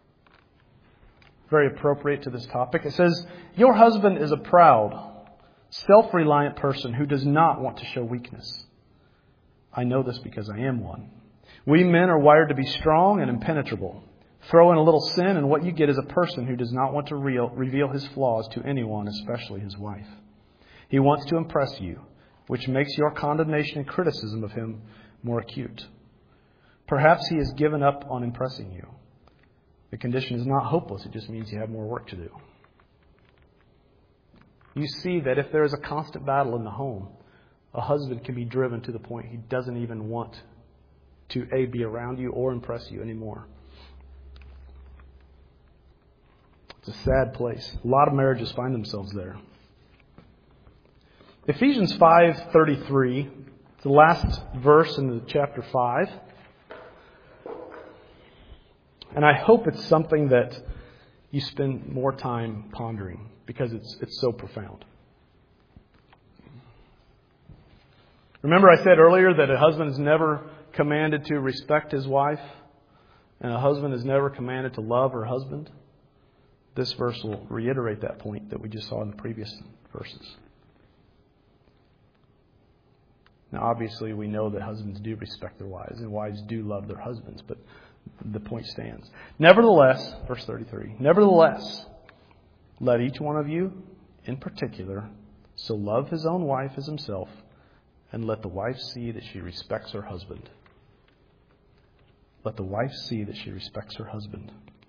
very appropriate to this topic. It says, "Your husband is a proud, self-reliant person who does not want to show weakness. I know this because I am one. We men are wired to be strong and impenetrable. Throw in a little sin and what you get is a person who does not want to reveal his flaws to anyone, especially his wife. He wants to impress you, which makes your condemnation and criticism of him more acute. Perhaps he has given up on impressing you. The condition is not hopeless. It just means you have more work to do." You see that if there is a constant battle in the home, a husband can be driven to the point he doesn't even want to be around you or impress you anymore. It's a sad place. A lot of marriages find themselves there. Ephesians 5:33, the last verse in the chapter 5. And I hope it's something that you spend more time pondering because it's so profound. Remember I said earlier that a husband is never commanded to respect his wife and a husband is never commanded to love her husband? This verse will reiterate that point that we just saw in the previous verses. Now, obviously, we know that husbands do respect their wives and wives do love their husbands, but the point stands. Nevertheless, verse 33, nevertheless, let each one of you, in particular, so love his own wife as himself, and let the wife see that she respects her husband. Let the wife see that she respects her husband.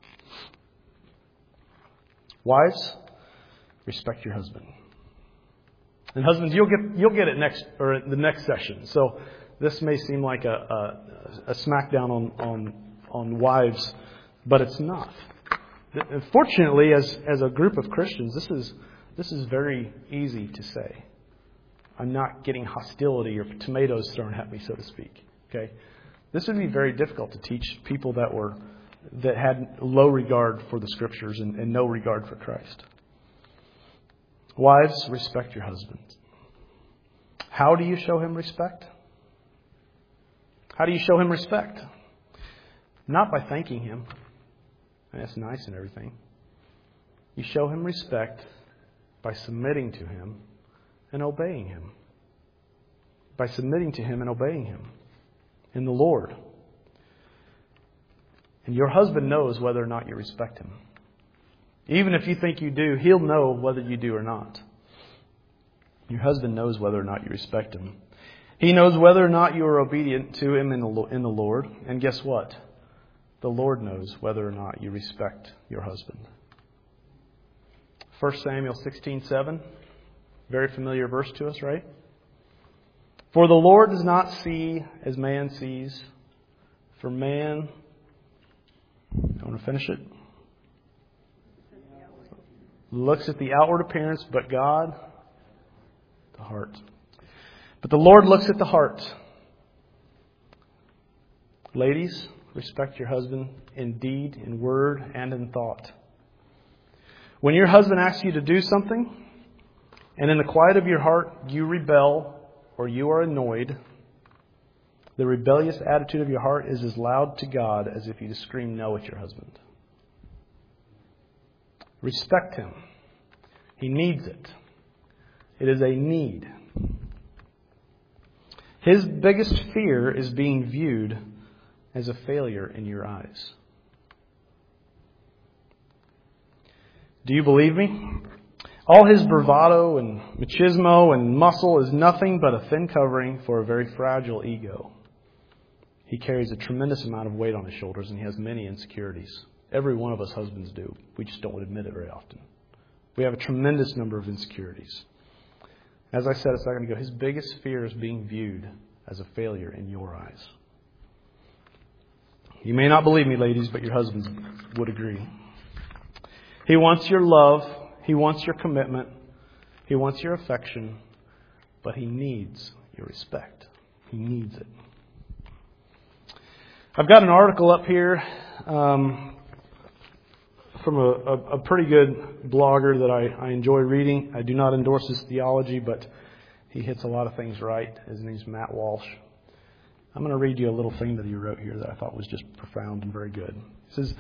Wives, respect your husband. And husbands, you'll get it the next session. So this may seem like a smackdown on wives, but it's not. Fortunately, as a group of Christians, this is very easy to say. I'm not getting hostility or tomatoes thrown at me, so to speak. Okay, this would be very difficult to teach people that had low regard for the Scriptures and no regard for Christ. Wives, respect your husband. How do you show him respect? How do you show him respect? Not by thanking him. That's nice and everything. You show him respect by submitting to him and obeying him. By submitting to him and obeying him in the Lord. And your husband knows whether or not you respect him. Even if you think you do, he'll know whether you do or not. Your husband knows whether or not you respect him. He knows whether or not you are obedient to him in the Lord. And guess what? The Lord knows whether or not you respect your husband. 1 Samuel 16:7. Very familiar verse to us, right? For the Lord does not see as man sees. For man... I want to finish it. Looks at the outward appearance, but God, the heart. But the Lord looks at the heart. Ladies, respect your husband in deed, in word, and in thought. When your husband asks you to do something, and in the quiet of your heart you rebel or you are annoyed, the rebellious attitude of your heart is as loud to God as if you scream no at your husband. Respect him. He needs it. It is a need. His biggest fear is being viewed as a failure in your eyes. Do you believe me? All his bravado and machismo and muscle is nothing but a thin covering for a very fragile ego. He carries a tremendous amount of weight on his shoulders, and he has many insecurities. Every one of us husbands do. We just don't admit it very often. We have a tremendous number of insecurities. As I said a second ago, his biggest fear is being viewed as a failure in your eyes. You may not believe me, ladies, but your husbands would agree. He wants your love. He wants your commitment. He wants your affection. But he needs your respect. He needs it. I've got an article up here from a pretty good blogger that I enjoy reading. I do not endorse his theology, but he hits a lot of things right. His name's Matt Walsh. I'm going to read you a little thing that he wrote here that I thought was just profound and very good. He says,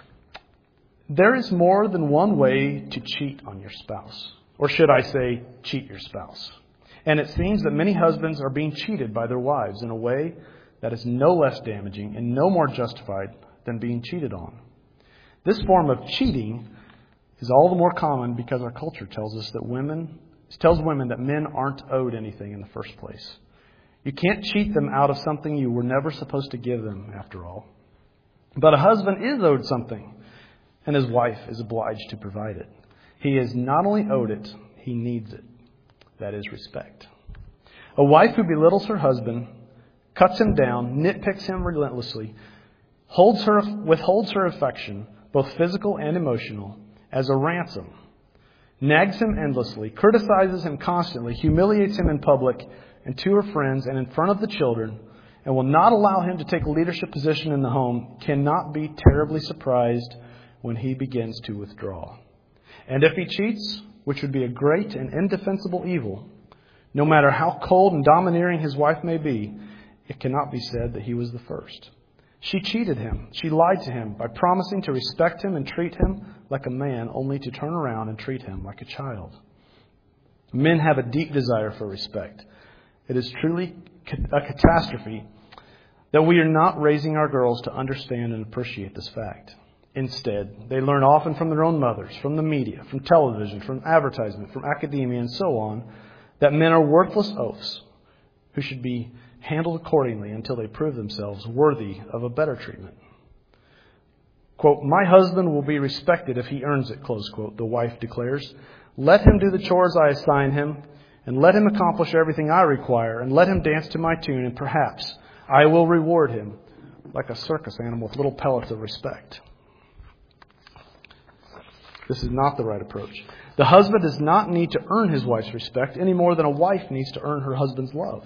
"There is more than one way to cheat on your spouse. Or should I say, cheat your spouse. And it seems that many husbands are being cheated by their wives in a way that is no less damaging and no more justified than being cheated on. This form of cheating is all the more common because our culture tells women that men aren't owed anything in the first place. You can't cheat them out of something you were never supposed to give them, after all. But a husband is owed something, and his wife is obliged to provide it. He is not only owed it, he needs it. That is respect. A wife who belittles her husband, cuts him down, nitpicks him relentlessly, withholds her affection, both physical and emotional, as a ransom, nags him endlessly, criticizes him constantly, humiliates him in public and to her friends and in front of the children, and will not allow him to take a leadership position in the home, cannot be terribly surprised when he begins to withdraw. And if he cheats, which would be a great and indefensible evil, no matter how cold and domineering his wife may be, it cannot be said that he was the first. She cheated him. She lied to him by promising to respect him and treat him like a man, only to turn around and treat him like a child. Men have a deep desire for respect. It is truly a catastrophe that we are not raising our girls to understand and appreciate this fact. Instead, they learn often from their own mothers, from the media, from television, from advertisement, from academia, and so on, that men are worthless oafs who should be handled accordingly until they prove themselves worthy of a better treatment. Quote, "My husband will be respected if he earns it," close quote, the wife declares. "Let him do the chores I assign him, and let him accomplish everything I require, and let him dance to my tune, and perhaps I will reward him like a circus animal with little pellets of respect." This is not the right approach. The husband does not need to earn his wife's respect any more than a wife needs to earn her husband's love.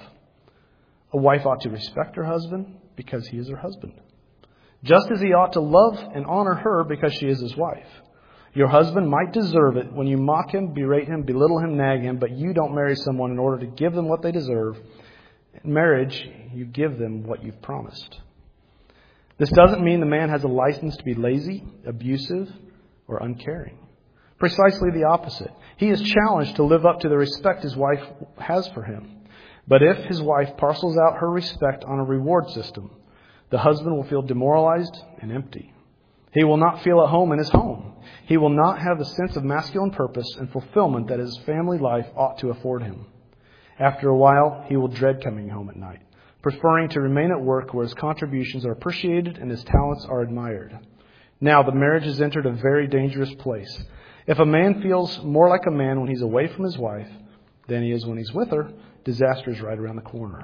A wife ought to respect her husband because he is her husband, just as he ought to love and honor her because she is his wife. Your husband might deserve it when you mock him, berate him, belittle him, nag him, but you don't marry someone in order to give them what they deserve. In marriage, you give them what you've promised. This doesn't mean the man has a license to be lazy, abusive, or uncaring. Precisely the opposite. He is challenged to live up to the respect his wife has for him. But if his wife parcels out her respect on a reward system, the husband will feel demoralized and empty. He will not feel at home in his home. He will not have the sense of masculine purpose and fulfillment that his family life ought to afford him. After a while, he will dread coming home at night, preferring to remain at work where his contributions are appreciated and his talents are admired. Now, the marriage has entered a very dangerous place. If a man feels more like a man when he's away from his wife than he is when he's with her, disaster is right around the corner.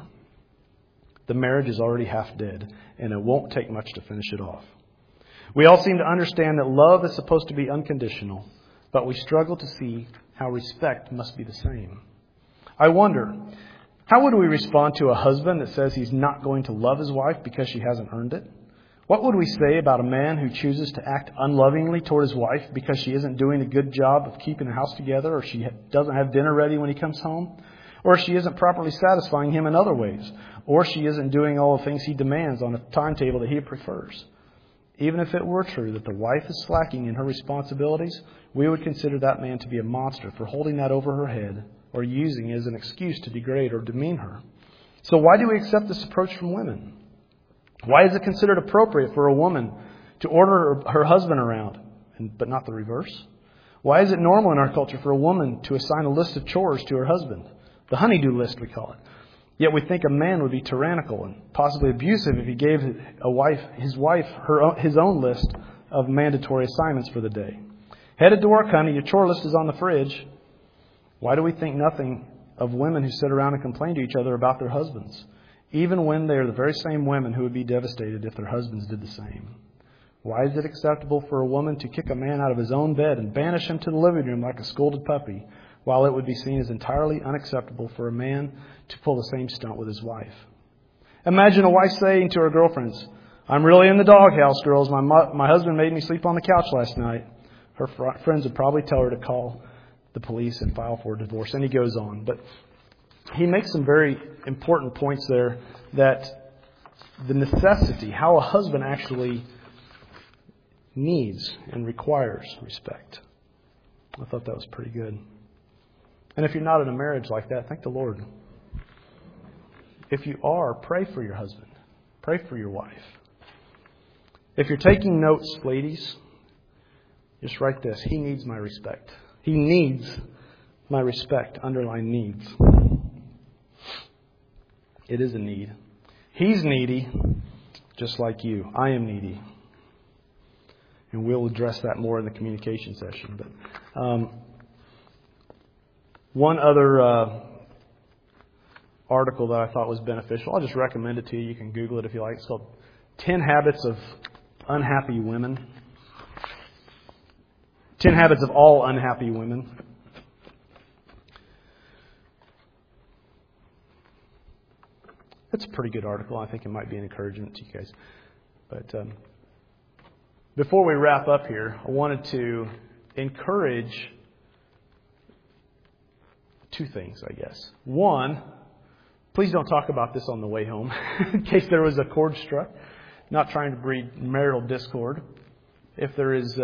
The marriage is already half dead, and it won't take much to finish it off. We all seem to understand that love is supposed to be unconditional, but we struggle to see how respect must be the same. I wonder, how would we respond to a husband that says he's not going to love his wife because she hasn't earned it? What would we say about a man who chooses to act unlovingly toward his wife because she isn't doing a good job of keeping the house together, or she doesn't have dinner ready when he comes home, or she isn't properly satisfying him in other ways, or she isn't doing all the things he demands on a timetable that he prefers? Even if it were true that the wife is slacking in her responsibilities, we would consider that man to be a monster for holding that over her head or using it as an excuse to degrade or demean her. So why do we accept this approach from women? Why is it considered appropriate for a woman to order her husband around, but not the reverse? Why is it normal in our culture for a woman to assign a list of chores to her husband? The honey-do list, we call it. Yet we think a man would be tyrannical and possibly abusive if he gave his wife his own list of mandatory assignments for the day. Headed to work, honey, your chore list is on the fridge. Why do we think nothing of women who sit around and complain to each other about their husbands, even when they are the very same women who would be devastated if their husbands did the same? Why is it acceptable for a woman to kick a man out of his own bed and banish him to the living room like a scolded puppy, while it would be seen as entirely unacceptable for a man to pull the same stunt with his wife? Imagine a wife saying to her girlfriends, "I'm really in the doghouse, girls. My husband made me sleep on the couch last night." Her friends would probably tell her to call the police and file for a divorce. And he goes on. But he makes some very important points there, that the necessity, how a husband actually needs and requires respect. I thought that was pretty good. And if you're not in a marriage like that, thank the Lord. If you are, pray for your husband. Pray for your wife. If you're taking notes, ladies, just write this: he needs my respect. He needs my respect. Underline needs. It is a need. He's needy, just like you. I am needy. And we'll address that more in the communication session. But one other article that I thought was beneficial, I'll just recommend it to you. You can Google it if you like. It's called 10 Habits of Unhappy Women. 10 Habits of All Unhappy Women. It's a pretty good article. I think it might be an encouragement to you guys. But before we wrap up here, I wanted to encourage two things, I guess. One, please don't talk about this on the way home, in case there was a chord struck. Not trying to breed marital discord. If there is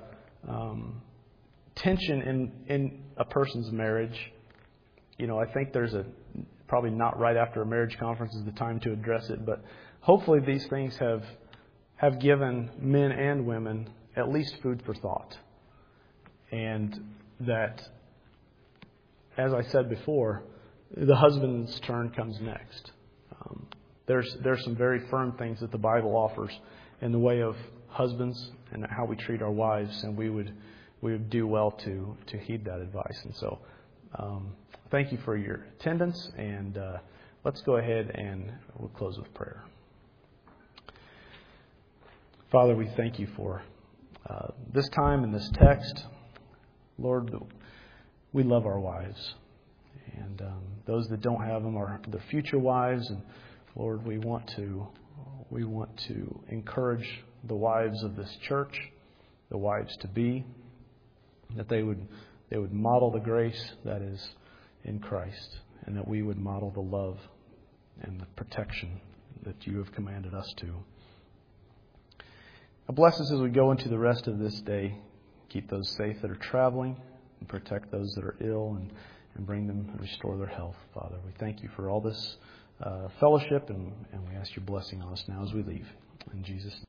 tension in a person's marriage, I think there's probably not right after a marriage conference is the time to address it, but hopefully these things have given men and women at least food for thought. And that, as I said before, the husband's turn comes next. There's some very firm things that the Bible offers in the way of husbands and how we treat our wives, and we would do well to heed that advice. And so thank you for your attendance, and let's go ahead and we'll close with prayer. Father, we thank you for this time and this text. Lord, we love our wives, and those that don't have them are their future wives. And Lord, we want to encourage the wives of this church, the wives to be, that they would model the grace that is in Christ, and that we would model the love and the protection that you have commanded us to. Now bless us as we go into the rest of this day. Keep those safe that are traveling, and protect those that are ill, and bring them and restore their health, Father. We thank you for all this fellowship, and we ask your blessing on us now as we leave. In Jesus' name.